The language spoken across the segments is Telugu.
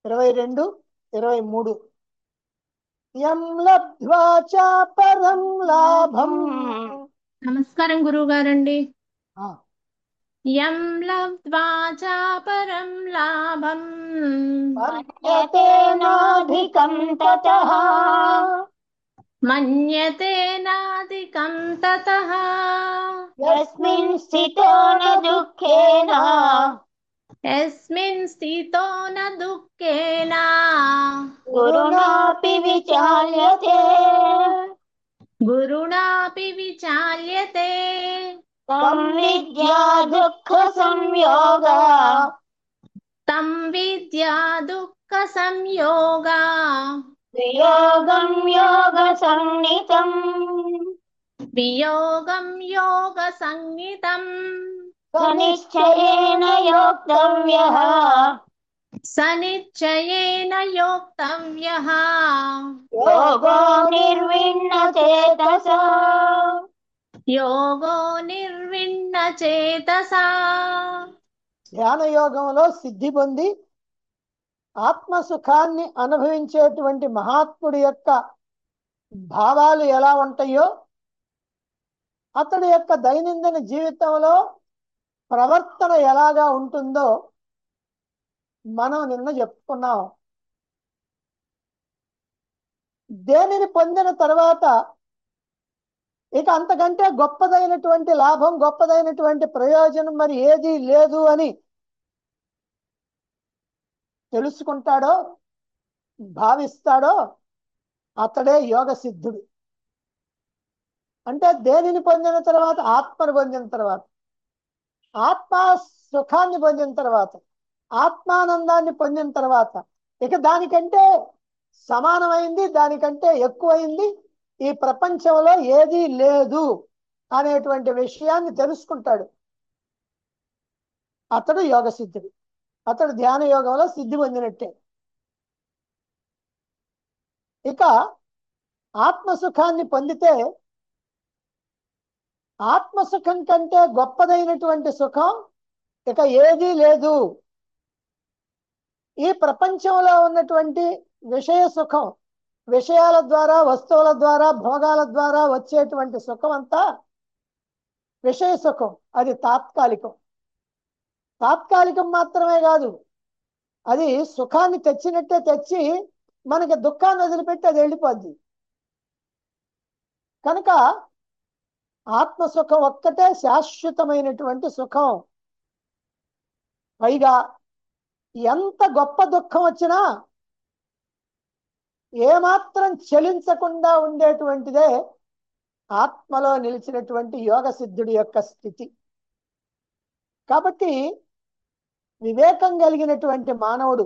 22, 23. యం లబ్ధ్వా చ పరం లాభం. నమస్కారం గురువు గారండి. ఆ, యం లబ్ధ్వా చ పరం లాభం మన్యతేనాధికం తతః మన్యతే నాధికం తతః యస్మిన్ స్థితో న దుఃఖేన యస్మిన్ స్థితో న దుఃఖేన గురుణాపి విచాల్యతే గురుణాపి విచాల్యతే తం విద్యా దుఃఖ సంయోగ తం విద్యా దుఃఖ సంయోగ వియోగం యోగ సంనితం వియోగం యోగ సంహితం సనిశ్చయేన యోక్తవ్యః సనిశ్చయేన యోక్తవ్యః యోగో నిర్విణ్ణ చేతసా యోగో నిర్విణ్ణ చేతసా. ధ్యాన యోగంలో సిద్ధి పొంది ఆత్మసుఖాన్ని అనుభవించేటువంటి మహాత్ముడి యొక్క భావాలు ఎలా ఉంటాయో, అతడి యొక్క దైనందిన జీవితంలో ప్రవర్తన ఎలాగా ఉంటుందో మనం నిన్న చెప్పుకున్నాం. దేనిని పొందిన తర్వాత ఇక అంతకంటే గొప్పదైనటువంటి లాభం, గొప్పదైనటువంటి ప్రయోజనం మరి ఏదీ లేదు అని తెలుసుకుంటాడో, భావిస్తాడో అతడే యోగ సిద్ధుడు. అంటే దేనిని పొందిన తర్వాత, ఆత్మను పొందిన తర్వాత, ఆత్మ సుఖాన్ని పొందిన తర్వాత, ఆత్మానందాన్ని పొందిన తర్వాత ఇక దానికంటే సమానమైంది, దానికంటే ఎక్కువైంది ఈ ప్రపంచంలో ఏదీ లేదు అనేటువంటి విషయాన్ని తెలుసుకుంటాడు. అతడు యోగ సిద్ధుడు. అతడు ధ్యాన యోగంలో సిద్ధి పొందినట్టే. ఇక ఆత్మసుఖాన్ని పొందితే ఆత్మసుఖం కంటే గొప్పదైనటువంటి సుఖం ఇక ఏదీ లేదు. ఈ ప్రపంచంలో ఉన్నటువంటి విషయ సుఖం, విషయాల ద్వారా, వస్తువుల ద్వారా, భోగాల ద్వారా వచ్చేటువంటి సుఖం అంతా విషయ సుఖం. అది తాత్కాలికం. తాత్కాలికం మాత్రమే కాదు, అది సుఖాన్ని తెచ్చినట్టే తెచ్చి మనకి దుఃఖాన్ని వదిలిపెట్టి అది వెళ్ళిపోద్ది. కనుక ఆత్మసుఖం ఒక్కటే శాశ్వతమైనటువంటి సుఖం. పైగా ఎంత గొప్ప దుఃఖం వచ్చినా ఏమాత్రం చలించకుండా ఉండేటువంటిదే ఆత్మలో నిలిచినటువంటి యోగ సిద్ధుడి యొక్క స్థితి. కాబట్టి వివేకం కలిగినటువంటి మానవుడు,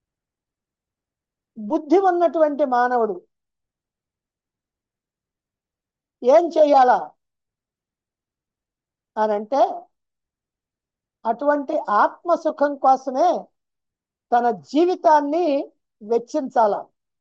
బుద్ధి ఉన్నటువంటి మానవుడు ఏం చేయాలా అనంటే, అటువంటి ఆత్మసుఖం కోసమే తన జీవితాన్ని వెచ్చించాల,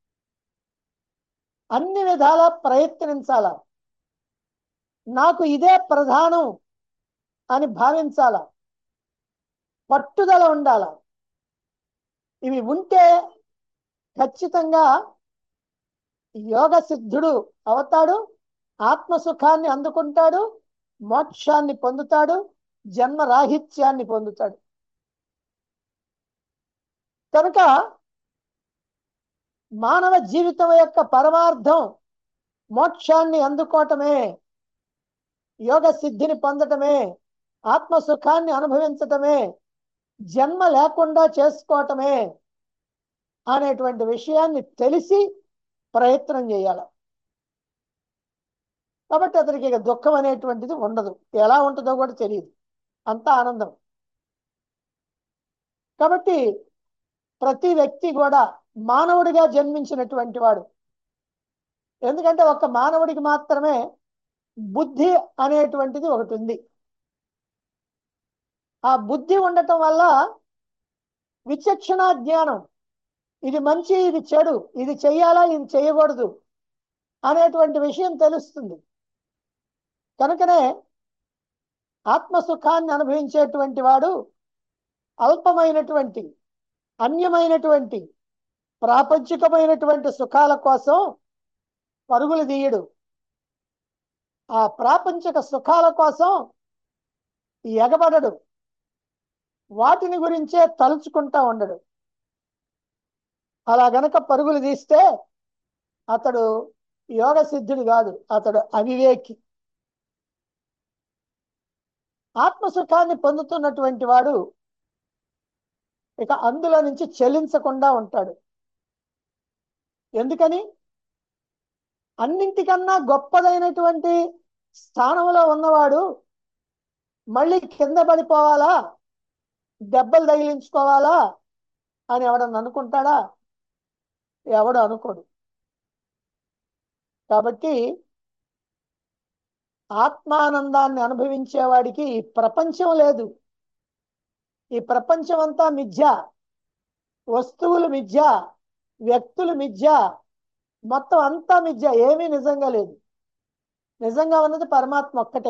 అన్ని విధాల ప్రయత్నించాల, నాకు ఇదే ప్రధానం అని భావించాల, పట్టుదల ఉండాల. ఇవి ఉంటే ఖచ్చితంగా యోగ సిద్ధుడు అవుతాడు, ఆత్మసుఖాన్ని అందుకుంటాడు, మోక్షాన్ని పొందుతాడు, జన్మరాహిత్యాన్ని పొందుతాడు. కనుక మానవ జీవితం యొక్క పరమార్థం మోక్షాన్ని అందుకోవటమే, యోగ సిద్ధిని పొందటమే, ఆత్మసుఖాన్ని అనుభవించటమే, జన్మ లేకుండా చేసుకోవటమే అనేటువంటి విషయాన్ని తెలిసి ప్రయత్నం చేయాలి. కాబట్టి అతనికి ఇక దుఃఖం అనేటువంటిది ఉండదు. ఎలా ఉంటుందో కూడా తెలియదు, అంతా ఆనందం. కాబట్టి ప్రతి వ్యక్తి కూడా మానవుడిగా జన్మించినటువంటి వాడు. ఎందుకంటే ఒక్క మానవుడికి మాత్రమే బుద్ధి అనేటువంటిది ఒకటి ఉంది. ఆ బుద్ధి ఉండటం వల్ల విచక్షణ జ్ఞానం, ఇది మంచి, ఇది చెడు, ఇది చెయ్యాలా, ఇది చేయకూడదు అనేటువంటి విషయం తెలుస్తుంది. కనుకనే ఆత్మసుఖాన్ని అనుభవించేటువంటి వాడు అల్పమైనటువంటి, అన్యమైనటువంటి ప్రాపంచికమైనటువంటి సుఖాల కోసం పరుగులు తీయడు. ఆ ప్రాపంచిక సుఖాల కోసం ఎగబడడు. వాటిని గురించే తలుచుకుంటా ఉండడు. అలా గనక పరుగులు తీస్తే అతడు యోగ సిద్ధుడు కాదు, అతడు అవివేకి. ఆత్మసుఖాన్ని పొందుతున్నటువంటి వాడు ఇక అందులో నుంచి చెలించకుండా ఉంటాడు. ఎందుకని? అన్నింటికన్నా గొప్పదైనటువంటి స్థానంలో ఉన్నవాడు మళ్ళీ కింద పడిపోవాలా, దెబ్బలు తగిలించుకోవాలా అని ఎవడన్నా అనుకుంటాడా? ఎవడు అనుకోడు. కాబట్టి ఆత్మానందాన్ని అనుభవించేవాడికి ఈ ప్రపంచం లేదు. ఈ ప్రపంచం అంతా మిథ్య, వస్తువులు మిథ్య, వ్యక్తులు మిథ్య, మొత్తం అంతా మిథ్య, ఏమీ నిజంగా లేదు. నిజంగా ఉన్నది పరమాత్మ ఒక్కటే.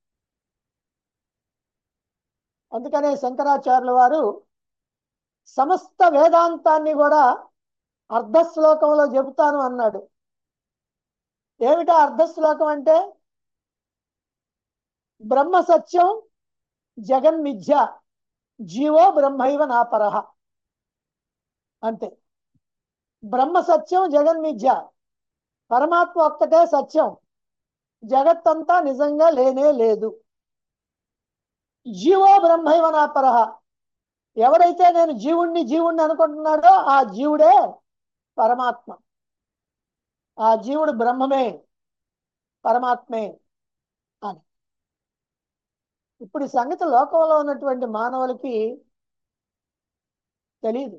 అందుకనే శంకరాచార్యుల వారు సమస్త వేదాంతాన్ని కూడా అర్ధశ్లోకంలో చెబుతాను అన్నాడు. ఏమిటా అర్ధశ్లోకం అంటే? బ్రహ్మ సత్యం జగన్మిథ్య జీవో బ్రహ్మైవ నాపరః. అంతే. బ్రహ్మ సత్యం జగన్మిథ్య, పరమాత్మ ఒక్కటే సత్యం, జగత్తంతా నిజంగా లేనే లేదు. జీవో బ్రహ్మైవ నాపరః, ఎవడైతే నేను జీవుణ్ణి అనుకుంటున్నాడో ఆ జీవుడే పరమాత్మ. ఆ జీవుడు బ్రహ్మమే, పరమాత్మే అని. ఇప్పుడు ఈ సంగతి లోకంలో ఉన్నటువంటి మానవులకి తెలియదు.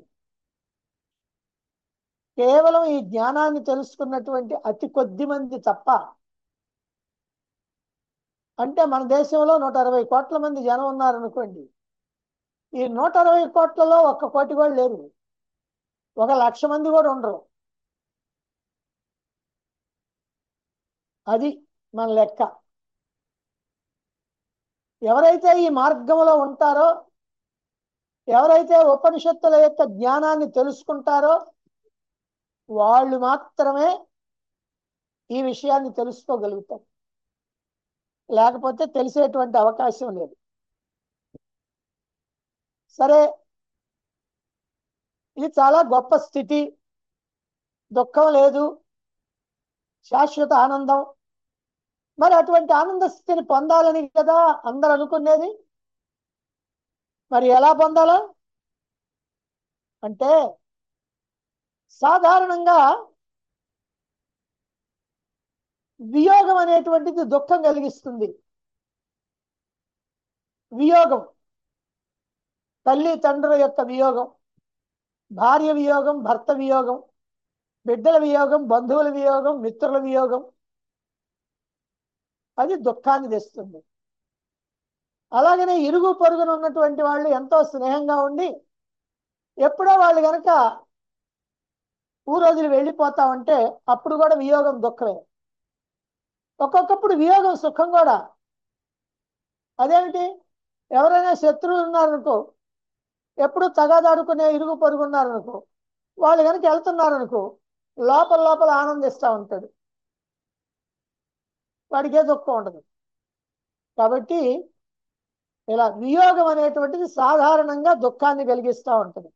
కేవలం ఈ జ్ఞానాన్ని తెలుసుకున్నటువంటి అతి కొద్ది మంది తప్ప. అంటే మన దేశంలో 160 కోట్ల మంది జనం ఉన్నారనుకోండి. ఈ 160 కోట్లలో 1 కోటి కూడా లేరు, 1,00,000 మంది కూడా ఉండరు. అది మన లెక్క. ఎవరైతే ఈ మార్గంలో ఉంటారో, ఎవరైతే ఉపనిషత్తుల యొక్క జ్ఞానాన్ని తెలుసుకుంటారో వాళ్ళు మాత్రమే ఈ విషయాన్ని తెలుసుకోగలుగుతారు. లేకపోతే తెలిసేటువంటి అవకాశం లేదు. సరే, ఇది చాలా గొప్ప స్థితి, దుఃఖం లేదు, శాశ్వత ఆనందం. మరి అటువంటి ఆనంద స్థితిని పొందాలని కదా అందరు అనుకునేది. మరి ఎలా పొందాలా అంటే, సాధారణంగా వియోగం అనేటువంటిది దుఃఖం కలిగిస్తుంది. వియోగం, తల్లి తండ్రుల యొక్క వియోగం, భార్య వియోగం, భర్త వియోగం, బిడ్డల వియోగం, బంధువుల వియోగం, మిత్రుల వియోగం, అది దుఃఖాన్ని తెస్తుంది. అలాగనే ఇరుగు పొరుగున ఉన్నటువంటి వాళ్ళు ఎంతో స్నేహంగా ఉండి ఎప్పుడో వాళ్ళు కనుక ఊరోజులు వెళ్ళిపోతా ఉంటే అప్పుడు కూడా వియోగం దుఃఖమే. ఒక్కొక్కప్పుడు వియోగం సుఖం కూడా. అదేమిటి? ఎవరైనా శత్రువులు ఉన్నారనుకో, ఎప్పుడు తగాదాడుకునే ఇరుగు పొరుగు ఉన్నారనుకో, వాళ్ళు కనుక వెళ్తున్నారనుకో లోపల లోపల ఆనందిస్తూ ఉంటాడు, వాడికే దుఃఖం ఉండదు. కాబట్టి ఇలా వియోగం అనేటువంటిది సాధారణంగా దుఃఖాన్ని కలిగిస్తూ ఉంటుంది.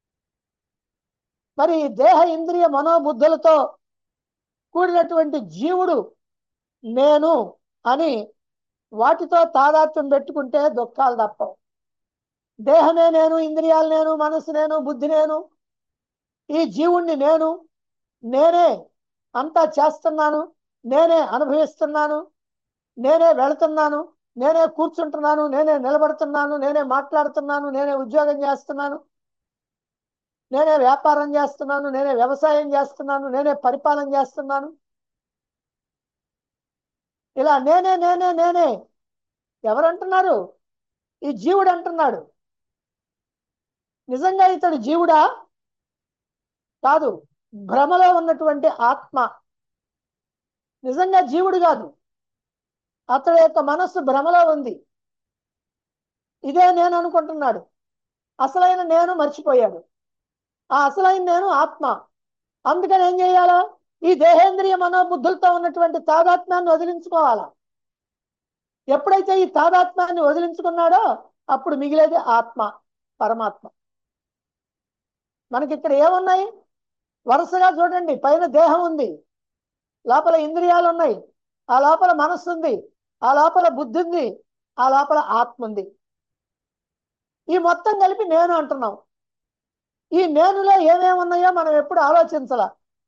మరి దేహ ఇంద్రియ మనోబుద్ధులతో కూడినటువంటి జీవుడు నేను అని వాటితో తాదాత్మ్యం పెట్టుకుంటే దుఃఖాలు తప్పవు. దేహమే నేను, ఇంద్రియాలు నేను, మనసు నేను, బుద్ధి నేను, ఈ జీవుణ్ణి నేను, నేనే అంతా చేస్తున్నాను, నేనే అనుభవిస్తున్నాను, నేనే వెళుతున్నాను, నేనే కూర్చుంటున్నాను, నేనే నిలబడుతున్నాను, నేనే మాట్లాడుతున్నాను, నేనే ఉద్యోగం చేస్తున్నాను, నేనే వ్యాపారం చేస్తున్నాను, నేనే వ్యవసాయం చేస్తున్నాను, నేనే పరిపాలన చేస్తున్నాను. ఇలా నేనే నేనే నేనే ఎవరంటున్నారు? ఈ జీవుడు అంటున్నాడు. నిజంగా ఇతడు జీవుడా? కాదు, భ్రమలో ఉన్నటువంటి ఆత్మ. నిజంగా జీవుడు కాదు, అతడి యొక్క మనస్సు భ్రమలో ఉంది. ఇదే నేను అనుకుంటున్నాడు, అసలైన నేను మర్చిపోయాడు. ఆ అసలైన నేను ఆత్మ. అందుకని ఏం చేయాలా? ఈ దేహేంద్రియ మనోబుద్ధులతో ఉన్నటువంటి తాదాత్మ్యాన్ని వదిలించుకోవాలా. ఎప్పుడైతే ఈ తాదాత్మ్యాన్ని వదిలించుకున్నాడో అప్పుడు మిగిలేది ఆత్మ, పరమాత్మ. మనకి ఇక్కడ ఏమున్నాయి? వరుసగా చూడండి, పైన దేహం ఉంది, లోపల ఇంద్రియాలు ఉన్నాయి, ఆ లోపల మనస్సు ఉంది, ఆ లోపల బుద్ధి ఉంది, ఆ లోపల ఆత్మ ఉంది. ఈ మొత్తం కలిపి నేను అంటున్నాం. ఈ నేనులో ఏమేమి ఉన్నాయో మనం ఎప్పుడు ఆలోచించాల.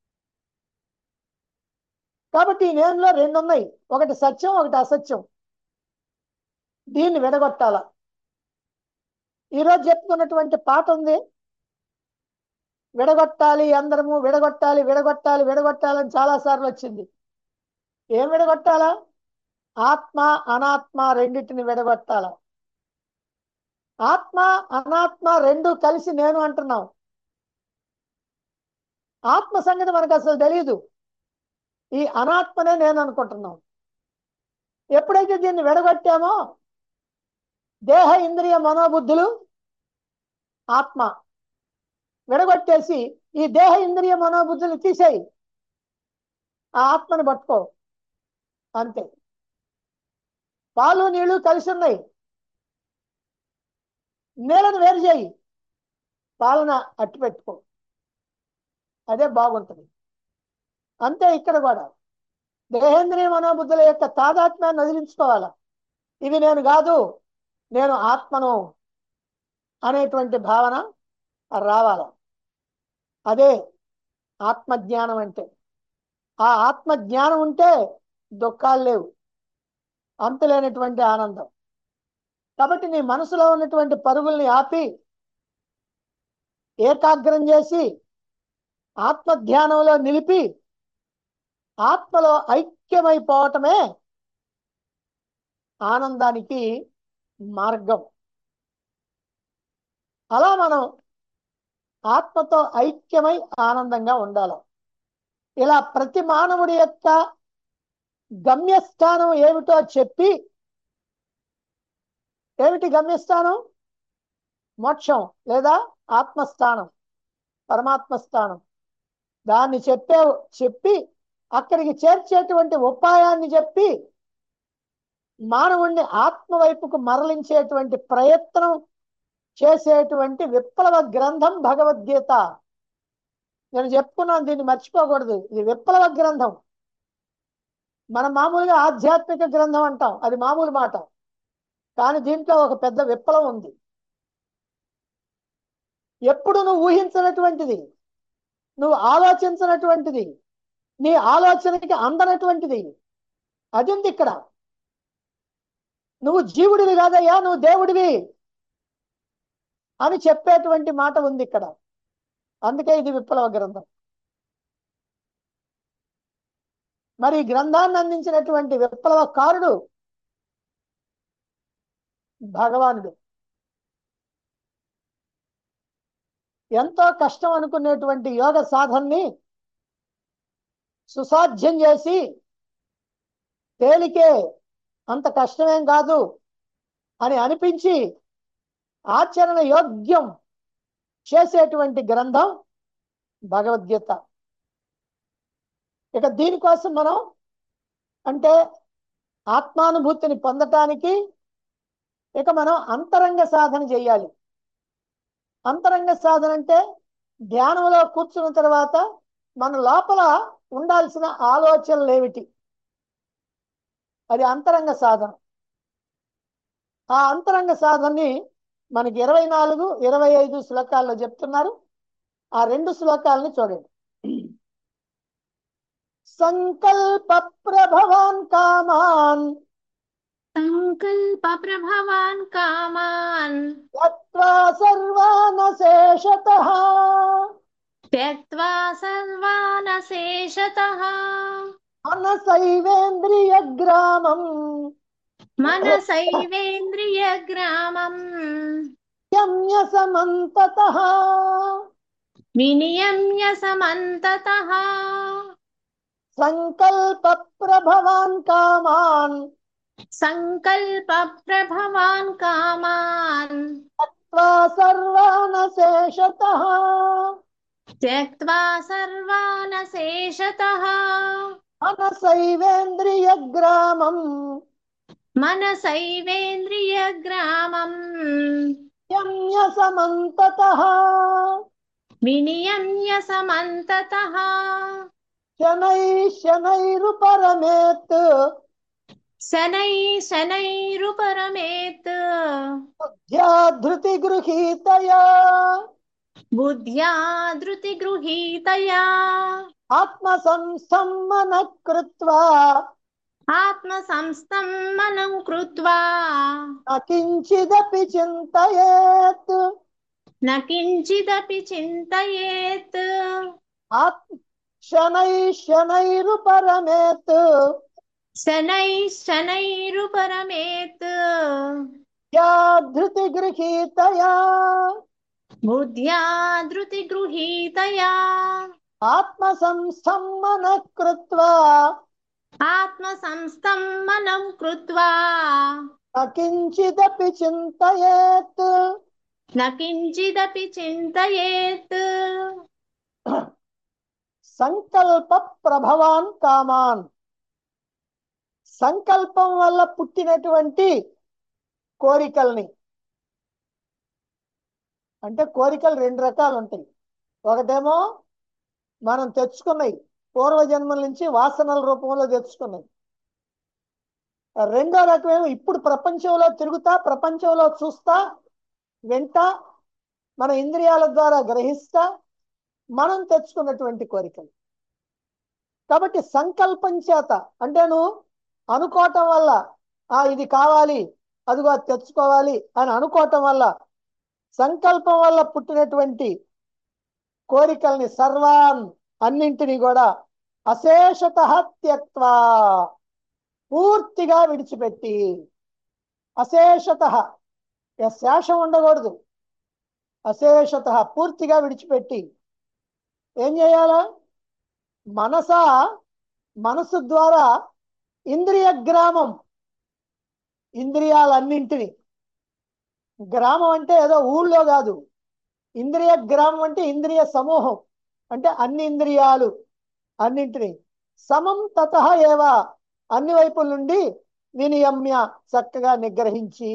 కాబట్టి ఈ నేనులో రెండు ఉన్నాయి, ఒకటి సత్యం, ఒకటి అసత్యం. దీన్ని విడగొట్టాల. ఈరోజు చెప్పుకున్నటువంటి పాట ఉంది, విడగొట్టాలి అందరము, విడగొట్టాలి విడగొట్టాలి విడగొట్టాలని చాలా సార్లు వచ్చింది. ఏం విడగొట్టాలా? ఆత్మ అనాత్మ రెండింటిని విడగొట్టాల. ఆత్మ అనాత్మ రెండు కలిసి నేను అంటున్నాం. ఆత్మ సంగతి మనకు అసలు తెలియదు, ఈ అనాత్మనే నేను అనుకుంటున్నాం. ఎప్పుడైతే దీన్ని విడగొట్టామో దేహ ఇంద్రియ మనోబుద్ధులు ఆత్మ విడగొట్టేసి ఈ దేహ ఇంద్రియ మనోబుద్ధులు తీసేయి, ఆ ఆత్మని పట్టుకో, అంతే. పాలు నీళ్లు కలిసి ఉన్నాయి, నీళ్ళను వేరు చేయి, పాలన అట్టు పెట్టుకో, అదే బాగుంటుంది. అంతే ఇక్కడ కూడా దేహేంద్రియ మనోబుద్ధుల యొక్క తాదాత్మ్యాన్ని వదిలించుకోవాలి. ఇవి నేను కాదు, నేను ఆత్మను అనేటువంటి భావన రావాలి. అదే ఆత్మజ్ఞానం అంటే. ఆ ఆత్మజ్ఞానం ఉంటే దుఃఖాలు లేవు, అంతులేనటువంటి ఆనందం. కాబట్టి నీ మనసులో ఉన్నటువంటి పరుగుల్ని ఆపి ఏకాగ్రం చేసి ఆత్మధ్యానంలో నిలిపి ఆత్మలో ఐక్యమైపోవటమే ఆనందానికి మార్గం. అలా మనం ఆత్మతో ఐక్యమై ఆనందంగా ఉండాలి. ఇలా ప్రతి మానవుడి యొక్క గమ్యస్థానం ఏమిటో చెప్పి, ఏమిటి గమ్యస్థానం? మోక్షం లేదా ఆత్మస్థానం, పరమాత్మ స్థానం. దాన్ని చెప్పి అక్కడికి చేర్చేటువంటి ఉపాయాన్ని చెప్పి మానవుణ్ణి ఆత్మ వైపుకు మరలించేటువంటి ప్రయత్నం చేసేటువంటి విప్లవ గ్రంథం భగవద్గీత. నేను చెప్పుకున్నాను, దీన్ని మర్చిపోకూడదు. ఇది విప్లవ గ్రంథం. మనం మామూలుగా ఆధ్యాత్మిక గ్రంథం అంటాం, అది మామూలు మాట. కానీ దీంట్లో ఒక పెద్ద విప్లవం ఉంది. ఎప్పుడు నువ్వు ఊహించినటువంటిది, నువ్వు ఆలోచించినటువంటిది, నీ ఆలోచనకి అందనటువంటిది అది ఉంది ఇక్కడ. నువ్వు జీవుడివి కాదయ్యా, నువ్వు దేవుడివి అని చెప్పేటువంటి మాట ఉంది ఇక్కడ. అందుకే ఇది విప్లవ గ్రంథం. మరి ఈ గ్రంథాన్ని అందించినటువంటి విప్లవకారుడు భగవానుడు. ఎంతో కష్టం అనుకునేటువంటి యోగ సాధనని సుసాధ్యం చేసి, తేలికే, అంత కష్టమేం కాదు అని అనిపించి ఆచరణ యోగ్యం చేసేటువంటి గ్రంథం భగవద్గీత. ఇక దీనికోసం మనం అంటే ఆత్మానుభూతిని పొందటానికి ఇక మనం అంతరంగ సాధన చేయాలి. అంతరంగ సాధన అంటే ధ్యానంలో కూర్చున్న తర్వాత మన లోపల ఉండాల్సిన ఆలోచనలు ఏమిటి, అది అంతరంగ సాధన. ఆ అంతరంగ సాధనని మనకి 24, 25 శ్లోకాల్లో చెప్తున్నారు. ఆ 2 శ్లోకాలని చూడండి. సంకల్ప ప్రభవాన్ కామాన్ సంకల్ప ప్రభవాన్ కామాన్ త్యక్త్వా సర్వానశేషతః త్యక్త్వా సర్వానశేషతః మనసైవేంద్రియగ్రామం మనసైవేంద్రియగ్రామం యమ్య సమంతతః వినియమ్య సమంతతః సంకల్ప ప్రభవాన్ కామాన్ సంకల్ప ప్రభవాన్ కామాన్ త్యక్త్వా సర్వానశేషతః త్యక్త్వా సర్వాన్ శేషతః మనసైవేంద్రియగ్రామం మనసైవేంద్రియగ్రామం యమ్య సమంతతః వినియమ్య సమంతతః శనైరుపరమేత్ శనైరుపరమేత్ బుద్ధ్యా ధృతి గృహీతయా బుద్ధ్యా ధృతి గృహీతయా ఆత్మసంస్థం మనః కృత్వా ఆత్మ సంస్థం మనం కృత్వా నకించిదపి చింతయేత్ నకించిదపి చింతయేత్ శనైరుపరమేత్ శనైరుపరమేత్ యా ధృతి గృహీతయా బుద్ధ్యా ధృతి గృహీతయా ఆత్మసంస్థం మనః కృత్వా ఆత్మ సంస్థం మనం కృత్వా నకించిదపి చింతయేత్ నకించిదపి చింతయేత్ సంకల్ప ప్రభవాన్ కామాన్ సంకల్పం వల్ల పుట్టినటువంటి కోరికల్ని అంటే కోరికలు రెండు రకాలు ఉంటాయి. ఒకటేమో మనం తెచ్చుకున్నాయి పూర్వజన్మల నుంచి వాసనల రూపంలో తెచ్చుకున్నాయి. రెండో రకమేమో ఇప్పుడు ప్రపంచంలో తిరుగుతా ప్రపంచంలో చూస్తా వింటా మన ఇంద్రియాల ద్వారా గ్రహిస్తా మనం తెచ్చుకున్నటువంటి కోరికలు. కాబట్టి సంకల్పం చేత అంటే నువ్వు అనుకోవటం వల్ల ఇది కావాలి అదిగో అది తెచ్చుకోవాలి అని అనుకోవటం వల్ల సంకల్పం వల్ల పుట్టినటువంటి కోరికల్ని సర్వాన్ అన్నింటినీ కూడా అశేషత త్యక్త్వా పూర్తిగా విడిచిపెట్టి అశేషత శేషం ఉండకూడదు అశేషత పూర్తిగా విడిచిపెట్టి ఏం చేయాలా మనసు ద్వారా ఇంద్రియ గ్రామం ఇంద్రియాలన్నింటినీ గ్రామం అంటే ఏదో ఊళ్ళో కాదు ఇంద్రియ గ్రామం అంటే ఇంద్రియ సమూహం అంటే అన్ని ఇంద్రియాలు అన్నింటినీ సమం తతః ఏవ అన్ని వైపుల నుండి వినియమ్య చక్కగా నిగ్రహించి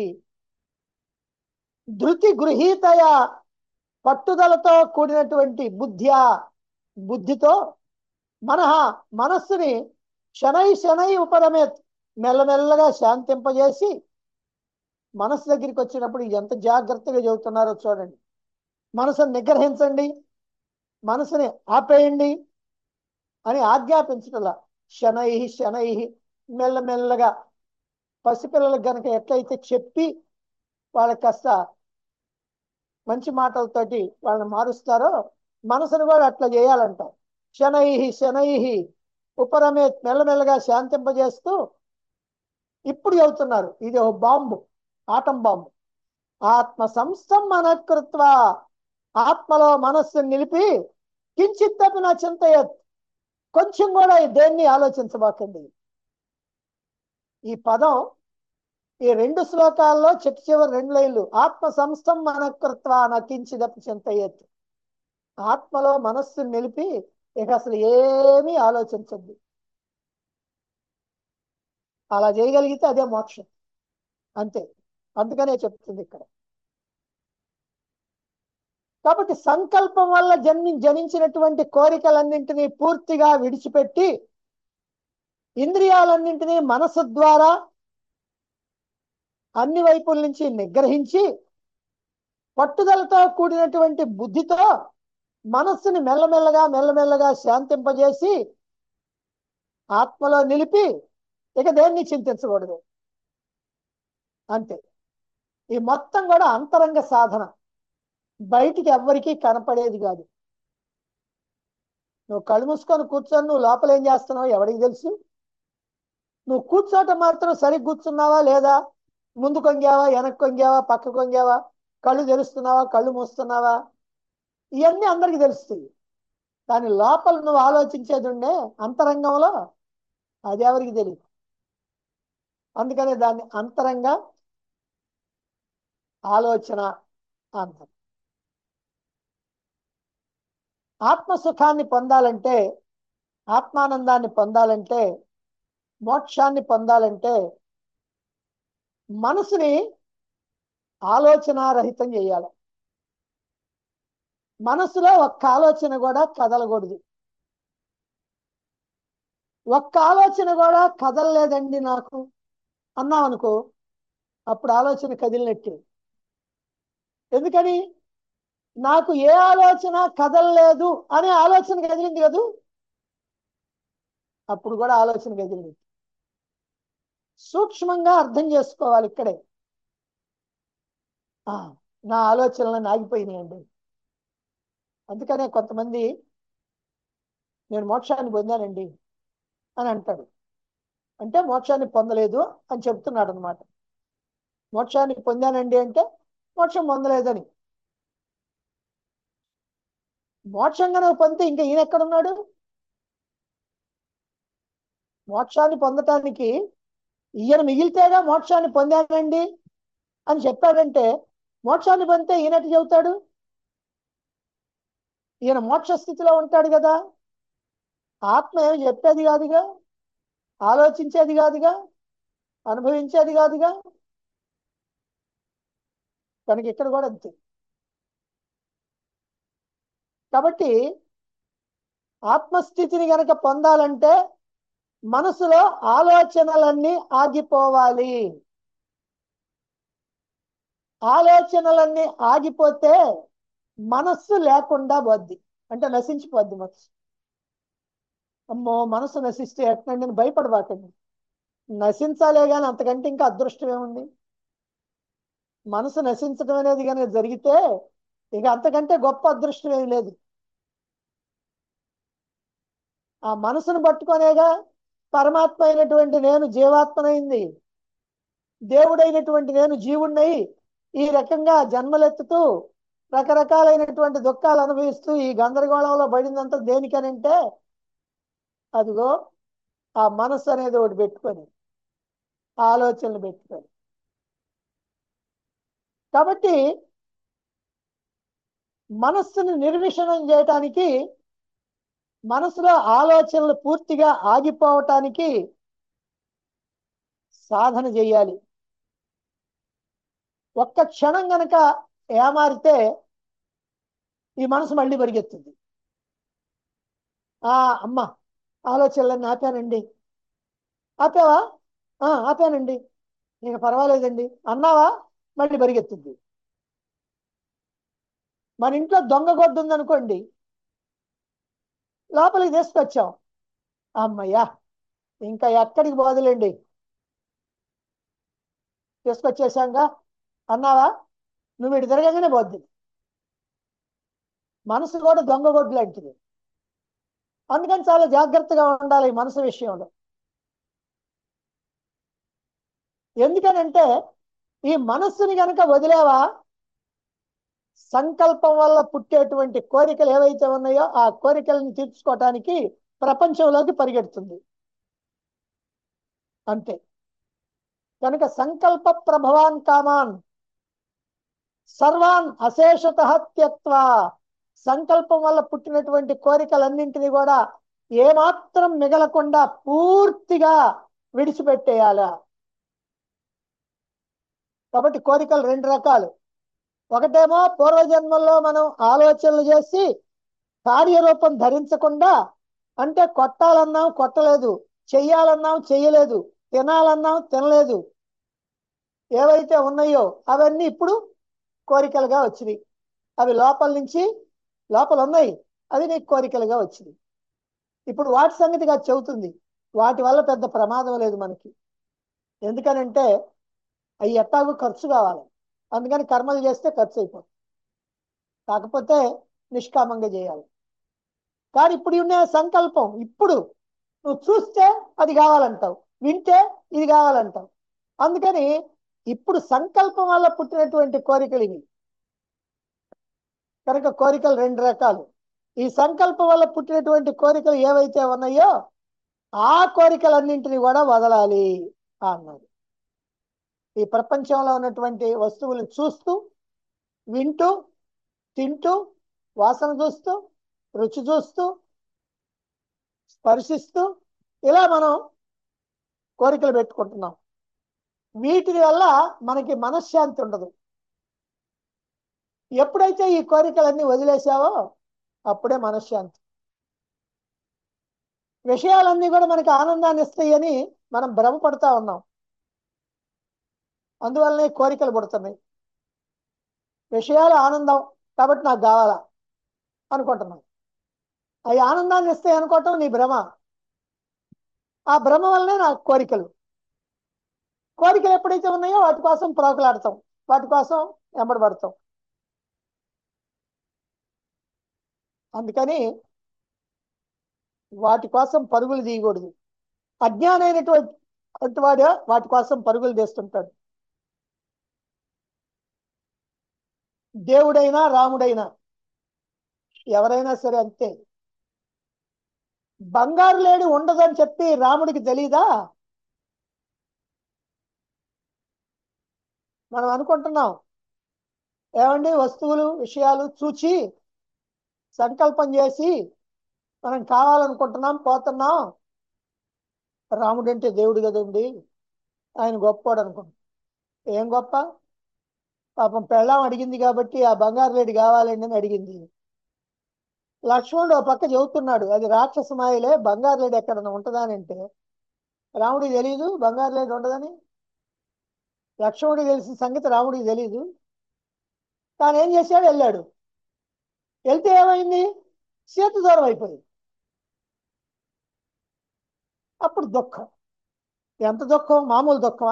ధృతి గృహీతయ పట్టుదలతో కూడినటువంటి బుద్ధితో మనస్సుని శనై ఉపరమేత్ మెల్లమెల్లగా శాంతింపజేసి మనసు దగ్గరికి వచ్చినప్పుడు ఎంత జాగ్రత్తగా చెబుతున్నారో చూడండి. మనసుని నిగ్రహించండి, మనసుని ఆపేయండి అని ఆజ్ఞాపించటలా శనై మెల్లమెల్లగా పసిపిల్లలకు గనక ఎట్లయితే చెప్పి వాళ్ళకి కాస్త మంచి మాటలతోటి వాళ్ళని మారుస్తారో మనసును కూడా అట్లా చేయాలంట. శనై ఉపరమే మెల్లమెల్లగా శాంతింపజేస్తూ ఇప్పుడు చెబుతున్నారు ఇది ఒక బాంబు, ఆటం బాంబు. ఆత్మ సంస్థం మనకృత్వా ఆత్మలో మనస్సును నిలిపి కించిత్తపి నా చింతయత్ కొంచెం కూడా దేన్ని ఆలోచించబాకండి. ఈ పదం ఈ రెండు శ్లోకాల్లో చివరి రెండు లైన్లు ఆత్మ సంస్థం మనకృత్వా నా కించిదపి చింతయత్ ఆత్మలో మనస్సును నిలిపి ఇక అసలు ఏమీ ఆలోచించద్దు. అలా చేయగలిగితే అదే మోక్షం అంతే. అందుకనే చెప్తుంది ఇక్కడ. కాబట్టి సంకల్పం వల్ల జనించినటువంటి కోరికలన్నింటినీ పూర్తిగా విడిచిపెట్టి ఇంద్రియాలన్నింటినీ మనసు ద్వారా అన్ని వైపుల నుంచి నిగ్రహించి పట్టుదలతో కూడినటువంటి బుద్ధితో మనస్సుని మెల్లమెల్లగా శాంతింపజేసి ఆత్మలో నిలిపి ఇక దేన్ని చింతించకూడదు అంతే. ఈ మొత్తం కూడా అంతరంగ సాధన, బయటికి ఎవ్వరికీ కనపడేది కాదు. నువ్వు కళ్ళు మూసుకొని కూర్చొని నువ్వు లోపల ఏం చేస్తున్నావు ఎవరికి తెలుసు? నువ్వు కూర్చోటం మాత్రం సరిగ్గా కూర్చున్నావా లేదా, ముందు కొంగావా వెనక్కి కొంగావా పక్క కొంగావా, కళ్ళు తెరుస్తున్నావా కళ్ళు మూస్తున్నావా, ఇవన్నీ అందరికీ తెలుస్తాయి. కానీ లోపల నువ్వు ఆలోచించేది ఉండే అంతరంగంలో అది ఎవరికి తెలియదు. అందుకనే దాన్ని అంతరంగ ఆలోచన అంటారు. ఆత్మసుఖాన్ని పొందాలంటే, ఆత్మానందాన్ని పొందాలంటే, మోక్షాన్ని పొందాలంటే మనసుని ఆలోచనారహితం చేయాలి. మనసులో ఒక్క ఆలోచన కూడా కదలకూడదు. ఒక్క ఆలోచన కూడా కదలలేదండి నాకు అన్నాం అనుకో, అప్పుడు ఆలోచన కదిలినట్టే. ఎందుకని? నాకు ఏ ఆలోచన కదలలేదు అనే ఆలోచన కదిలింది కదూ, అప్పుడు కూడా ఆలోచన కదిలింది. సూక్ష్మంగా అర్థం చేసుకోవాలి ఇక్కడే. నా ఆలోచనలను ఆగిపోయినాయండి. అందుకనే కొంతమంది నేను మోక్షాన్ని పొందానండి అని అంటాడు. అంటే మోక్షాన్ని పొందలేదు అని చెప్తున్నాడు అనమాట. మోక్షాన్ని పొందానండి అంటే మోక్షం పొందలేదని. మోక్షంగా నువ్వు పొందితే ఇంకా ఈయన ఎక్కడున్నాడు? మోక్షాన్ని పొందటానికి ఈయన మిగిలితేగా మోక్షాన్ని పొందానండి అని చెప్పాడంటే, మోక్షాన్ని పొందితే ఈయనట్టు చెబుతాడు? ఈయన మోక్ష స్థితిలో ఉంటాడు కదా. ఆత్మ ఏమి చెప్పేది కాదుగా, ఆలోచించేది కాదుగా, అనుభవించేది కాదుగా. కనుక ఇక్కడ కూడా అంతే. కాబట్టి ఆత్మస్థితిని గనక పొందాలంటే మనసులో ఆలోచనలన్నీ ఆగిపోవాలి. ఆలోచనలన్నీ ఆగిపోతే మనస్సు లేకుండా పోద్ది, అంటే నశించిపోద్ది మనసు. అమ్మో మనసు నశిస్తే ఎట్లండి అని భయపడబాకండి. నశించాలే కానీ అంతకంటే ఇంకా అదృష్టం ఏముంది? మనసు నశించడం అనేది కనుక జరిగితే ఇక అంతకంటే గొప్ప అదృష్టం ఏమి లేదు. ఆ మనసును పట్టుకొనేగా పరమాత్మ అయినటువంటి నేను జీవాత్మనైంది, దేవుడైనటువంటి నేను జీవుణ్ణి ఈ రకంగా జన్మలెత్తుతూ రకరకాలైనటువంటి దుఃఖాలు అనుభవిస్తూ ఈ గందరగోళంలో పడిందంతా దేనికనంటే, అదిగో ఆ మనసు అనేది ఒకటి పెట్టుకొని, ఆలోచనలు పెట్టుకొని. కాబట్టి మనస్సును నిర్విషణం చేయటానికి, మనసులో ఆలోచనలు పూర్తిగా ఆగిపోవటానికి సాధన చేయాలి. ఒక్క క్షణం గనక ఏమారితే ఈ మనసు మళ్ళీ పరిగెత్తుంది. అమ్మ ఆలోచనలన్నీ ఆపానండి. ఆపావా? ఆపానండి, ఇక పర్వాలేదండి అన్నావా, మళ్ళీ పరిగెత్తుంది. మన ఇంట్లో దొంగ గొడ్డు ఉందనుకోండి, లోపలికి తీసుకొచ్చాం, అమ్మయ్యా ఇంకా ఎక్కడికి పోదులేండి, తీసుకొచ్చేసాంగా అన్నావా, నువ్వు ఇటు తిరగగానే పోద్ది. మనసు కూడా దొంగ గొడ్డు లాంటిది. అందుకని చాలా జాగ్రత్తగా ఉండాలి ఈ మనసు విషయంలో. ఎందుకనంటే ఈ మనస్సుని గనక వదిలేవా, సంకల్పం వల్ల పుట్టేటువంటి కోరికలు ఏవైతే ఉన్నాయో ఆ కోరికలను తీర్చుకోవటానికి ప్రపంచంలోకి పరిగెడుతుంది అంతే. కనుక సంకల్ప ప్రభవాన్ కామాన్ సర్వాన్ అశేషత త్యక్త్వా, సంకల్పం వల్ల పుట్టినటువంటి కోరికలన్నింటినీ కూడా ఏమాత్రం మిగలకుండా పూర్తిగా విడిచిపెట్టేయాల. కాబట్టి కోరికలు రెండు రకాలు. ఒకటేమో పూర్వజన్మల్లో మనం ఆలోచనలు చేసి కార్యరూపం ధరించకుండా, అంటే కొట్టాలన్నాం కొట్టలేదు, చెయ్యాలన్నాం చెయ్యలేదు, తినాలన్నాం తినలేదు, ఏవైతే ఉన్నాయో అవన్నీ ఇప్పుడు కోరికలుగా వచ్చినాయి. అవి లోపల ఉన్నాయి, అవి నీకు కోరికలుగా వచ్చినాయి. ఇప్పుడు వాటి సంగతిగా చెబుతుంది. వాటి వల్ల పెద్ద ప్రమాదం లేదు మనకి. ఎందుకనంటే అవి ఎట్టాగూ ఖర్చు కావాలి, అందుకని కర్మలు చేస్తే ఖర్చు అయిపోతుంది. కాకపోతే నిష్కామంగా చేయాలి. కానీ ఇప్పుడు ఉన్న సంకల్పం, ఇప్పుడు నువ్వు చూస్తే అది కావాలంటావు, వింటే ఇది కావాలంటావు. అందుకని ఇప్పుడు సంకల్పం వల్ల పుట్టినటువంటి కోరికలు ఇవి. కనుక కోరికలు రెండు రకాలు. ఈ సంకల్పం వల్ల పుట్టినటువంటి కోరికలు ఏవైతే ఉన్నాయో ఆ కోరికలన్నింటినీ కూడా వదలాలి అన్నారు. ఈ ప్రపంచంలో ఉన్నటువంటి వస్తువులు చూస్తూ, వింటూ, తింటూ, వాసన చూస్తూ, రుచి చూస్తూ స్పర్శిస్తూ ఇలా మనం కోరికలు పెట్టుకుంటున్నాం. వీటి వల్ల మనకి మనశ్శాంతి ఉండదు. ఎప్పుడైతే ఈ కోరికలన్నీ వదిలేసావో అప్పుడే మనశ్శాంతి. విషయాలన్నీ కూడా మనకి ఆనందాన్ని ఇస్తాయని మనం భ్రమపడతా ఉన్నాం. అందువల్లనే కోరికలు పుడుతున్నాయి. విషయాలు ఆనందం కాబట్టి నాకు కావాలా అనుకుంటున్నాం. అవి ఆనందాన్ని ఇస్తాయి అనుకోవటం నీ భ్రమ. ఆ భ్రమ వల్లనే నాకు కోరికలు. కోరికలు ఎప్పుడైతే ఉన్నాయో వాటి కోసం ప్రోకలాడతాం, వాటి కోసం వెంబడబడతాం. అందుకని వాటి కోసం పరుగులు తీయకూడదు. అజ్ఞానైనటువంటి వాడు వాటి కోసం పరుగులు తీస్తుంటాడు. దేవుడైనా రాముడైనా ఎవరైనా సరే అంతే. బంగారు లేడి ఉండదని చెప్పి రాముడికి తెలీదా? మనం అనుకుంటున్నాం ఏమండి, వస్తువులు విషయాలు చూచి సంకల్పం చేసి మనం కావాలనుకుంటున్నాం, పోతున్నాం. రాముడు అంటే దేవుడు కదండి, ఆయన గొప్పవాడు అనుకుంటున్నాం. ఏం గొప్ప? పాపం పెళ్ళాం అడిగింది కాబట్టి ఆ బంగారు లేడి కావాలండి అని అడిగింది. లక్ష్మణుడు ఒక పక్క చెబుతున్నాడు అది రాక్షస మాయలే, బంగారు లేడి ఎక్కడన్నా ఉంటుందా అని. అంటే రాముడికి తెలీదు బంగారు లేడి ఉండదని. లక్ష్మణుడికి తెలిసిన సంగతి రాముడికి తెలీదు. తాను ఏం చేశాడు? వెళ్ళాడు. వెళ్తే ఏమైంది? సీత దూరం అయిపోయింది. అప్పుడు దుఃఖం. ఎంత దుఃఖం? మామూలు దుఃఖమా?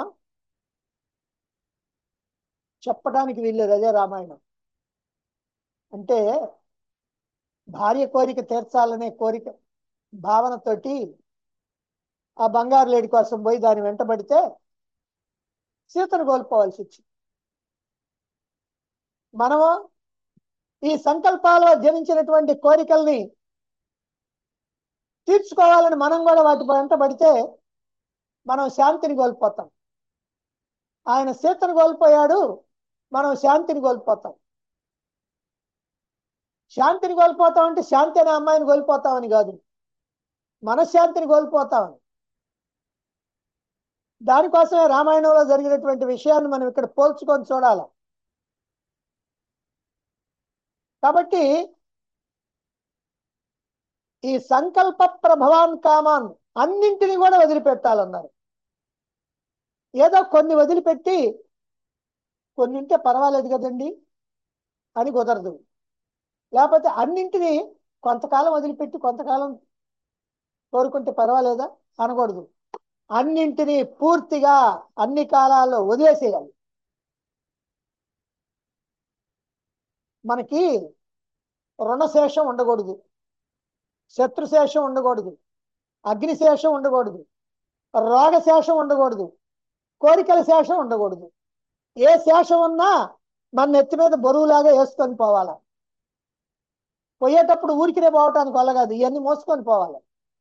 చెప్పడానికి వీల్లేదు. అదే రామాయణం అంటే. భార్య కోరిక తీర్చాలనే కోరిక భావనతోటి ఆ బంగారు లేడి కోసం పోయి దాన్ని వెంటబడితే సీతను కోల్పోవాల్సి వచ్చింది. మనము ఈ సంకల్పాలలో జనించినటువంటి కోరికల్ని తీర్చుకోవాలని మనం కూడా వాటి వెంటబడితే మనం శాంతిని కోల్పోతాం. ఆయన సీతను కోల్పోయాడు, మనం శాంతిని కోల్పోతాం. శాంతిని కోల్పోతాం అంటే శాంతి అనే అమ్మాయిని కోల్పోతామని కాదు, మనశ్శాంతిని కోల్పోతామని. దానికోసమే రామాయణంలో జరిగినటువంటి విషయాన్ని మనం ఇక్కడ పోల్చుకొని చూడాలి. కాబట్టి ఈ సంకల్ప ప్రభవాన్ కామాన్ అన్నింటినీ కూడా వదిలిపెట్టాలన్నారు. ఏదో కొన్ని వదిలిపెట్టి కొన్ని ఉంటే పర్వాలేదు కదండి అని కుదరదు. లేకపోతే అన్నింటినీ కొంతకాలం వదిలిపెట్టి కొంతకాలం కోరుకుంటే పర్వాలేదా అనకూడదు. అన్నింటినీ పూర్తిగా అన్ని కాలాల్లో వదిలేసేయాలి. మనకి రుణశేషం ఉండకూడదు, శత్రుశేషం ఉండకూడదు, అగ్నిశేషం ఉండకూడదు, రోగశేషం ఉండకూడదు, కోరికల శేషం ఉండకూడదు. ఏ శేషం ఉన్నా మన నెత్తి మీద బరువులాగా వేసుకొని పోవాలా. పోయేటప్పుడు ఊరికినే పోవటానికి వల్ల కాదు, ఇవన్నీ మోసుకొని పోవాలి.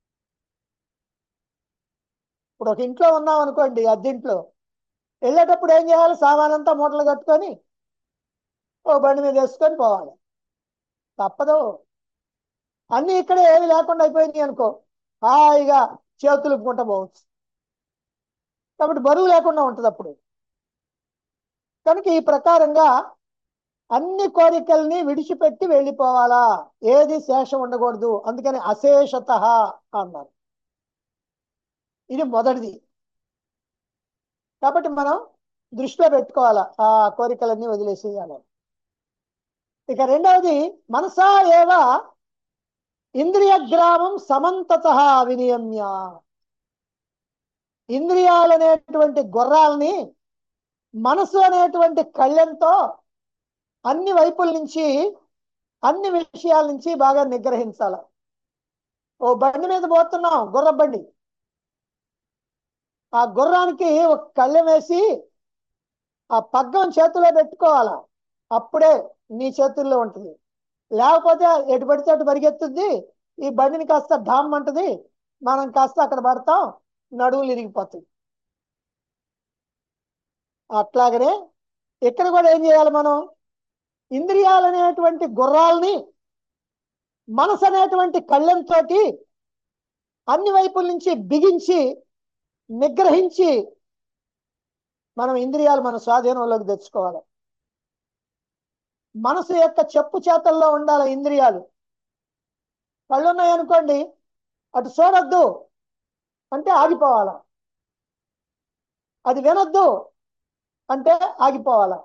ఇప్పుడు ఒక ఇంట్లో ఉన్నాం అనుకోండి, అద్దెంట్లో వెళ్ళేటప్పుడు ఏం చేయాలి? సామానంతా మూటలు కట్టుకొని ఓ బండి మీద వేసుకొని పోవాలి. తప్పదు. అన్నీ ఇక్కడే ఏమి లేకుండా అయిపోయినాయి అనుకో, హాయిగా చేతులు పుంట పోవచ్చు. కాబట్టి బరువు లేకుండా ఉంటుంది అప్పుడు. కనుక ఈ ప్రకారంగా అన్ని కోరికల్ని విడిచిపెట్టి వెళ్ళిపోవాలా, ఏది శేషం ఉండకూడదు. అందుకని అశేషత అన్నారు. ఇది మొదటిది. కాబట్టి మనం దృష్టిలో పెట్టుకోవాలా, ఆ కోరికలన్నీ వదిలేసేయాలి. ఇక రెండవది, మనసా ఏవ ఇంద్రియగ్రామం సమంతత వినియమ్య. ఇంద్రియాలనేటువంటి గుర్రాలని మనసు అనేటువంటి కళ్ళెంతో అన్ని వైపుల నుంచి అన్ని విషయాల నుంచి బాగా నిగ్రహించాలి. ఓ బండి మీద పోతున్నాం, గుర్ర బండి. ఆ గుర్రానికి ఒక కళ్ళెం వేసి ఆ పగ్గం చేతిలో పెట్టుకోవాలా, అప్పుడే నీ చేతుల్లో ఉంటుంది. లేకపోతే ఎటు పడితే అటు పరిగెత్తుద్ది, ఈ బండిని కాస్త ఢామ్ అంటుంది, మనం కాస్త అక్కడ పడతాం, నడువులు ఇరిగిపోతుంది. అట్లాగనే ఇక్కడ కూడా ఏం చేయాలి? మనం ఇంద్రియాలనేటువంటి గుర్రాలని మనసు అనేటువంటి కళ్ళెంతో అన్ని వైపుల నుంచి బిగించి నిగ్రహించి మనం ఇంద్రియాలు మన స్వాధీనంలోకి తెచ్చుకోవాలి. మనసు యొక్క చెప్పు చేతల్లో ఉండాలి ఇంద్రియాలు. కళ్ళు ఉన్నాయనుకోండి, అటు చూడొద్దు అంటే ఆగిపోవాలా, అది వినొద్దు అంటే ఆగిపోవాలా.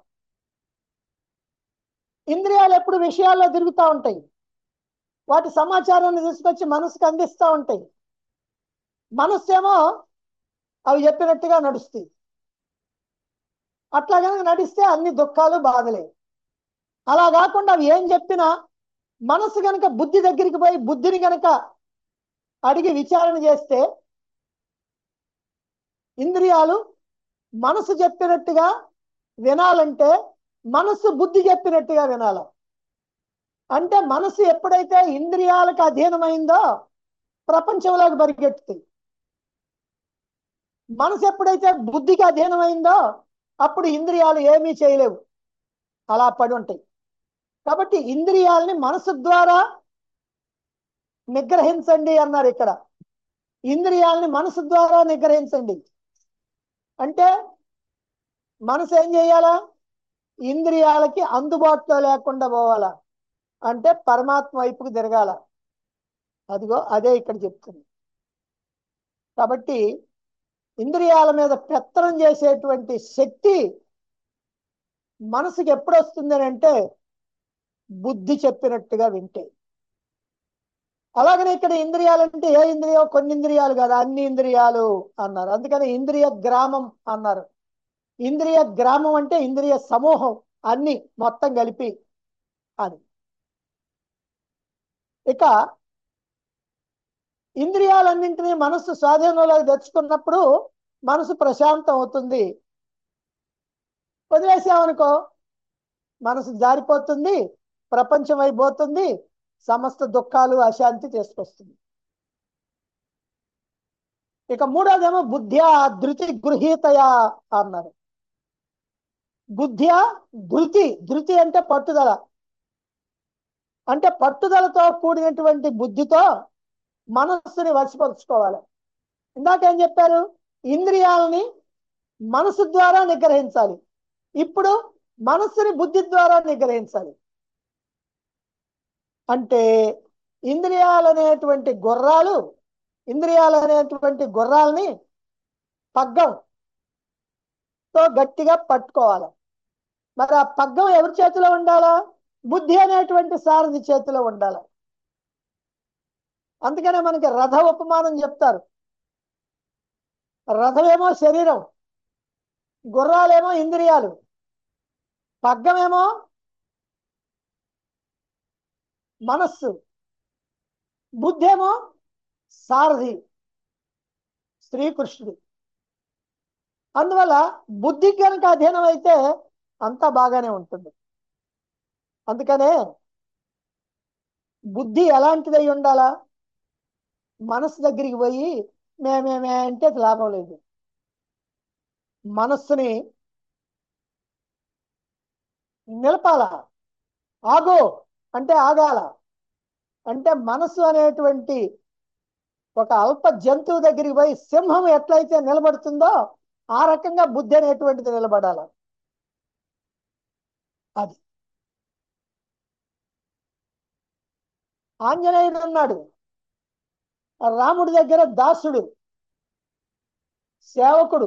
ఇంద్రియాలు ఎప్పుడు విషయాల్లో తిరుగుతూ ఉంటాయి, వాటి సమాచారాన్ని తీసుకొచ్చి మనసుకు అందిస్తూ ఉంటాయి. మనస్సు ఏమో అవి చెప్పినట్టుగా నడుస్తాయి. అట్లా కనుక నడిస్తే అన్ని దుఃఖాలు బాధలే. అలా కాకుండా అవి ఏం చెప్పినా మనసు కనుక బుద్ధి దగ్గరికి పోయి బుద్ధిని కనుక అడిగి విచారణ చేస్తే ఇంద్రియాలు మనసు చెప్పినట్టుగా వినాలంటే మనసు బుద్ధి చెప్పినట్టుగా వినాలి. అంటే మనసు ఎప్పుడైతే ఇంద్రియాలకు అధీనమైందో ప్రపంచంలోకి పరిగెత్తుతాయి. మనసు ఎప్పుడైతే బుద్ధికి అధీనమైందో అప్పుడు ఇంద్రియాలు ఏమీ చేయలేవు, అలా పడి ఉంటాయి. కాబట్టి ఇంద్రియాలని మనసు ద్వారా నిగ్రహించండి అన్నారు ఇక్కడ. ఇంద్రియాలని మనసు ద్వారా నిగ్రహించండి అంటే మనసు ఏం చేయాలా? ఇంద్రియాలకి అందుబాటులో లేకుండా పోవాలా, అంటే పరమాత్మ వైపుకు తిరగాల. అదిగో అదే ఇక్కడ చెప్తుంది. కాబట్టి ఇంద్రియాల మీద పెత్తనం చేసేటువంటి శక్తి మనసుకి ఎప్పుడు వస్తుంది అంటే బుద్ధి చెప్పినట్టుగా వింటే. అలాగనే ఇక్కడ ఇంద్రియాలంటే ఏ ఇంద్రియం, కొన్ని ఇంద్రియాలు కాదు, అన్ని ఇంద్రియాలు అన్నారు. అందుకని ఇంద్రియ గ్రామం అన్నారు. ఇంద్రియ గ్రామం అంటే ఇంద్రియ సమూహం, అన్ని మొత్తం కలిపి అని. ఇక ఇంద్రియాలన్నింటినీ మనసు స్వాధీనంలోకి తెచ్చుకున్నప్పుడు మనసు ప్రశాంతం అవుతుంది. వదిలేసామనుకో మనసు జారిపోతుంది, ప్రపంచం అయిపోతుంది, సమస్త దుఃఖాలు అశాంతి చేసుకొస్తుంది. ఇక మూడోదేమో బుద్ధ్యా ధృతి గృహీతయా అన్నారు. బుద్ధ్యా ధృతి, ధృతి అంటే పట్టుదల, అంటే పట్టుదలతో కూడినటువంటి బుద్ధితో మనస్సుని వశపరుచుకోవాలి. ఇందాకేం చెప్పారు? ఇంద్రియాలని మనసు ద్వారా నిగ్రహించాలి. ఇప్పుడు మనస్సుని బుద్ధి ద్వారా నిగ్రహించాలి. అంటే ఇంద్రియాలనేటువంటి గుర్రాలని పగ్గంతో గట్టిగా పట్టుకోవాలి. మరి ఆ పగ్గం ఎవరి చేతిలో ఉండాలా? బుద్ధి అనేటువంటి సారథి చేతిలో ఉండాలి. అందుకనే మనకి రథ ఉపమానం చెప్తారు. రథమేమో శరీరం, గుర్రాలేమో ఇంద్రియాలు, పగ్గమేమో మనస్సు, బుద్ధేమో సారథి శ్రీకృష్ణుడు. అందువల్ల బుద్ధి కనుక అధీనం అయితే అంతా బాగానే ఉంటుంది. అందుకనే బుద్ధి ఎలాంటిదై ఉండాలా? మనస్సు దగ్గరికి పోయి మేమేమే అంటే లాభం లేదు. మనస్సుని నిలపాల. ఆగో అంటే ఆగాల. అంటే మనస్సు అనేటువంటి ఒక అల్ప జంతువు దగ్గరికి పోయి సింహం ఎట్లయితే నిలబడుతుందో ఆ రకంగా బుద్ధి అనేటువంటిది నిలబడాల. అది ఆంజనేయుడు ఉన్నాడు, రాముడి దగ్గర దాసుడు, సేవకుడు,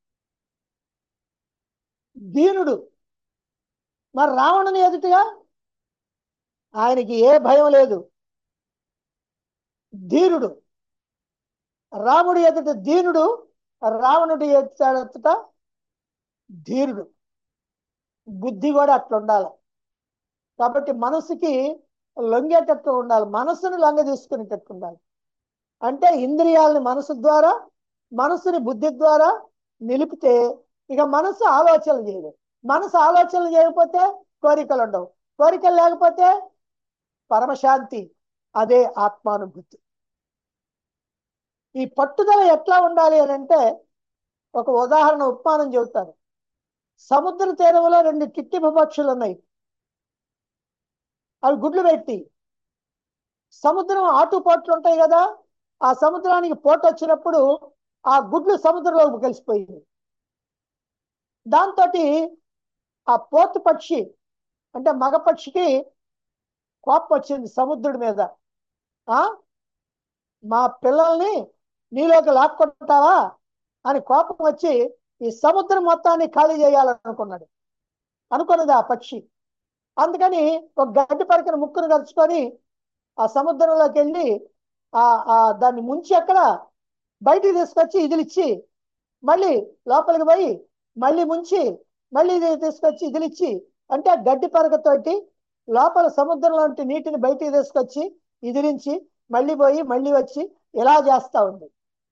దీనుడు. మరి రావణుని ఎదుటిగా ఆయనకి ఏ భయం లేదు, ధీరుడు. రాముడి ఎదుట దీనుడు, రావణుడి ఎదుట ధీరుడు. బుద్ధి కూడా అట్లా ఉండాలి. కాబట్టి మనసుకి లొంగేటట్టు ఉండాలి, మనసుని లొంగ తీసుకునేటట్టు ఉండాలి. అంటే ఇంద్రియాలని మనసు ద్వారా, మనసుని బుద్ధి ద్వారా నిలిపితే ఇక మనసు ఆలోచనలు చేయదు. మనసు ఆలోచనలు చేయకపోతే కోరికలు ఉండవు, కోరికలు లేకపోతే పరమశాంతి, అదే ఆత్మానుభూతి. ఈ పట్టుదల ఎట్లా ఉండాలి అని అంటే ఒక ఉదాహరణ ఉపమానం చెబుతాను. సముద్ర తీరంలో 2 టిట్టిమ పక్షులు ఉన్నాయి. అవి గుడ్లు పెట్టి సముద్రం ఆటుపోట్లు ఉంటాయి కదా, ఆ సముద్రానికి పోటు వచ్చినప్పుడు ఆ గుడ్లు సముద్రంలోకి కలిసిపోయింది. దాంతో ఆ పోతు పక్షి అంటే మగ పక్షికి కోపం వచ్చింది సముద్రుడి మీద. ఆ మా పిల్లల్ని నీలోకి లాక్కుంటావా అని కోపం వచ్చి ఈ సముద్రం మొత్తాన్ని ఖాళీ చేయాలనుకున్నది ఆ పక్షి. అందుకని ఒక గడ్డి పరికన ముక్కును గరుచుకొని ఆ సముద్రంలోకి వెళ్ళి దాన్ని ముంచి అక్కడ బయటికి తీసుకొచ్చి ఇదిలిచ్చి మళ్ళీ లోపలికి పోయి మళ్ళీ ముంచి మళ్ళీ ఇది తీసుకొచ్చి ఇదిలిచ్చి, అంటే ఆ గడ్డి పరకతోటి లోపల సముద్రంలోంటి నీటిని బయటికి తీసుకొచ్చి ఇదిలించి మళ్ళీ పోయి మళ్ళీ వచ్చి ఇలా చేస్తా ఉంది.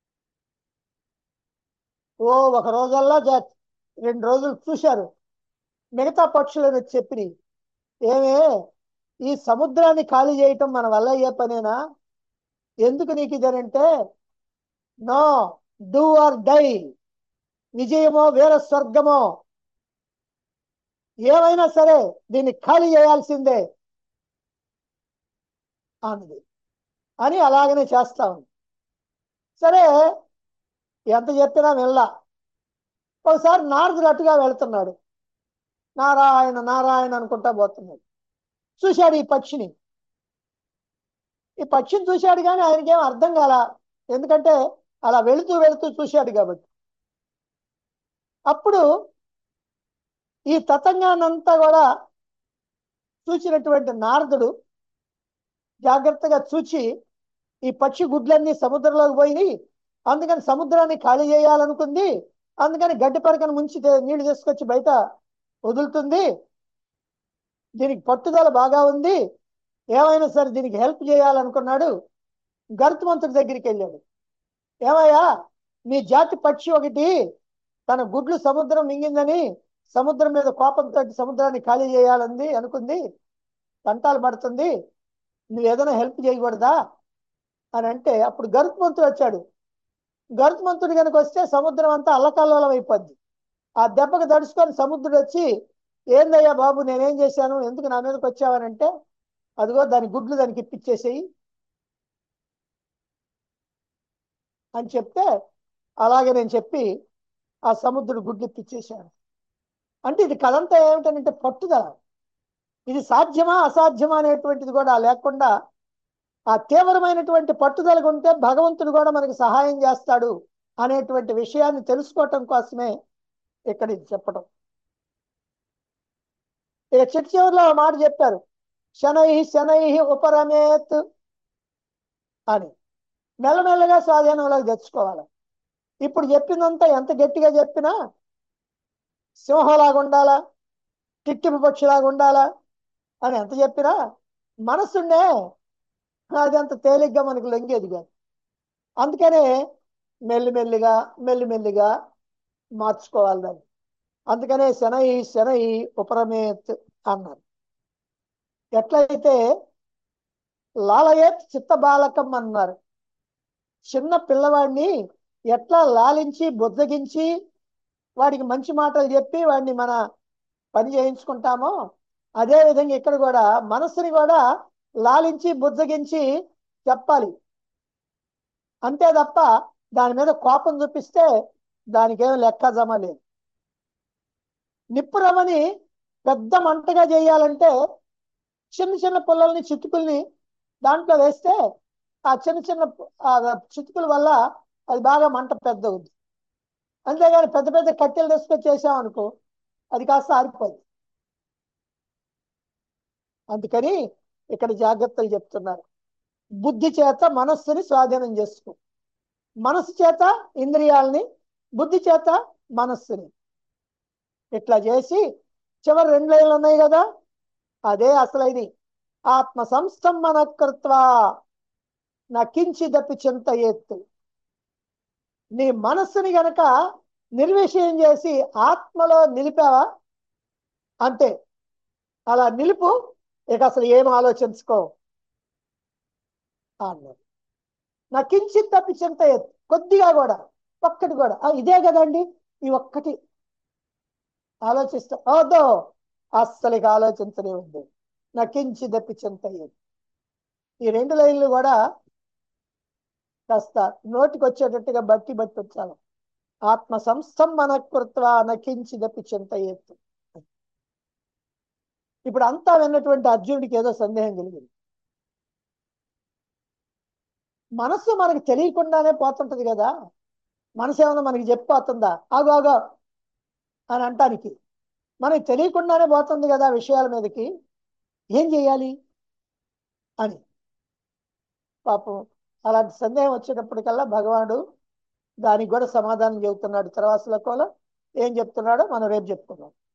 ఒక రోజల్లా 2 రోజులు చూశారు. మిగతా పక్షులను చెప్పి, ఏమే ఈ సముద్రాన్ని ఖాళీ చేయటం మన వల్ల అయ్యే పనేనా? ఎందుకు నీకు ఇదేనంటే, నో, డూ ఆర్ డై, విజయమో వీర స్వర్గమో ఏమైనా సరే దీన్ని ఖాళీ చేయాల్సిందే అన్నది. అని అలాగనే చేస్తా ఉంది. సరే, ఎంత చెప్పినా వెళ్ళా. ఒకసారి నారదుడు అటుగా వెళ్తున్నాడు. నారాయణ నారాయణ అనుకుంటా పోతున్నాడు. చూశాడు ఈ పక్షిని చూశాడు కానీ ఆయనకేం అర్థం కాల. ఎందుకంటే అలా వెళుతూ వెళుతూ చూశాడు కాబట్టి. అప్పుడు ఈ తతంగానంతా కూడా చూసినటువంటి నారదుడు జాగ్రత్తగా చూచి, ఈ పక్షి గుడ్లన్నీ సముద్రంలోకి పోయి, అందుకని సముద్రాన్ని ఖాళీ చేయాలనుకుంది, అందుకని గడ్డి పరకను ముంచి నీళ్లు తీసుకొచ్చి బయట వదులుతుంది, దీనికి పట్టుదల బాగా ఉంది, ఏమైనా సరే దీనికి హెల్ప్ చేయాలనుకున్నాడు. గరుత్మంతుడి దగ్గరికి వెళ్ళాడు. ఏమయ్యా, మీ జాతి పక్షి ఒకటి తన గుడ్లు సముద్రం మింగిందని సముద్రం మీద కోపంతో సముద్రాన్ని ఖాళీ చేయాలంది అనుకుంది, తంటాలు పడుతుంది, నువ్వు ఏదైనా హెల్ప్ చేయకూడదా అని అంటే, అప్పుడు గరుత్మంతుడు వచ్చాడు. గరుత్మంతుడు కనుక వస్తే సముద్రం అంతా అల్లకల్లోలం అయిపోద్ది. ఆ దెబ్బకు దడుచుకొని సముద్రుడు వచ్చి, ఏందయ్యా బాబు నేనేం చేశాను, ఎందుకు నా మీదకి వచ్చావనంటే, అదిగో దాని గుడ్లు దానికి ఇప్పించేసేయి అని చెప్తే, అలాగే నేను చెప్పి ఆ సముద్రుడు గుడ్లు ఇప్పించేశాను. అంటే ఇది కథంతా ఏమిటంటే పట్టుదల. ఇది సాధ్యమా అసాధ్యమా అనేటువంటిది కూడా లేకుండా ఆ తీవ్రమైనటువంటి పట్టుదల ఉంటే భగవంతుడు కూడా మనకి సహాయం చేస్తాడు అనేటువంటి విషయాన్ని తెలుసుకోవటం కోసమే ఇక్కడ ఇది చెప్పడం. ఇక చిట్ట చివరిలో మాట చెప్పారు, శనై శనై ఉపరమేత్ అని. మెల్లమెల్లగా స్వాధీనంలోకి తెచ్చుకోవాలి. ఇప్పుడు చెప్పిందంతా ఎంత గట్టిగా చెప్పినా సింహంలాగా ఉండాలా, టిట్టిపు పక్షిలాగా ఉండాలా అని ఎంత చెప్పినా మనసుండే అది అంత తేలిగ్గా మనకు లొంగేది కాదు. అందుకనే మెల్లిమెల్లిగా మెల్లిమెల్లిగా మార్చుకోవాలి దాన్ని. అందుకనే శనై శనై ఉపరమేత్ అన్నారు. ఎట్లయితే లాలయేత్ చిత్త బాలకం అన్నారు. చిన్న పిల్లవాడిని ఎట్లా లాలించి బుద్ధగించి వాడికి మంచి మాటలు చెప్పి వాడిని మన పని చేయించుకుంటామో, అదే విధంగా ఇక్కడ కూడా మనసుని కూడా లాలించి బుద్ధగించి చెప్పాలి. అంతే తప్ప దాని మీద కోపం చూపిస్తే దానికేం లెక్క జమ లేదు. నిప్పురవ్వని పెద్ద మంటగా చేయాలంటే చిన్న చిన్న పుల్లల్ని చితుకుల్ని దాంట్లో వేస్తే ఆ చిన్న చిన్న చితుకుల వల్ల అది బాగా మంట పెద్ద అవుద్ది. అంతేగాని పెద్ద పెద్ద కట్టెలు తీసుకొని చేసామనుకో అది కాస్త ఆరిపోద్ది. అందుకని ఇక్కడ జాగ్రత్తలు చెప్తున్నారు. బుద్ధి చేత మనస్సుని స్వాధీనం చేసుకో, మనస్సు చేత ఇంద్రియాలని, బుద్ధి చేత మనస్సుని. ఇట్లా చేసి చివరి 2 లైన్లు ఉన్నాయి కదా, అదే అసలైది. ఆత్మ సంస్థంభన కృత్వా నకించిదపి చింతయేత్. నీ మనస్సుని గనక నిర్విషయం చేసి ఆత్మలో నిలిపావా అంతే, అలా నిలుపు, ఇక అసలు ఏం ఆలోచించుకో అన్నారు. నకించిదపి చింతయేత్, కొద్దిగా కూడా, ఒక్కటి కూడా ఇదే కదండి ఈ ఒక్కటి ఆలోచిస్తా అదో అస్సలు ఆలోచించనే ఉంది. నకించిదపి చింతయేత్. ఈ 2 లైన్లు కూడా కాస్త నోటికి వచ్చేటట్టుగా బట్టి వచ్చాలి. ఆత్మ సంస్థం మన కృత్వా నకించిదపి చింతయేత్తు. ఇప్పుడు అంతా విన్నటువంటి అర్జునుడికి ఏదో సందేహం కలిగింది. మనస్సు మనకి తెలియకుండానే పోతుంటది కదా, మనసు ఏమన్నా మనకి చెప్పిపోతుందా ఆగో ఆగో అని అంటానికి? మనకి తెలియకుండానే పోతుంది కదా విషయాల మీదకి, ఏం చేయాలి అని పాపం అలాంటి సందేహం వచ్చేటప్పటికల్లా భగవానుడు దానికి కూడా సమాధానం చెబుతున్నాడు. తర్వాత శ్లోకంలో ఏం చెప్తున్నాడో మనం రేపు చెప్పుకుందాం.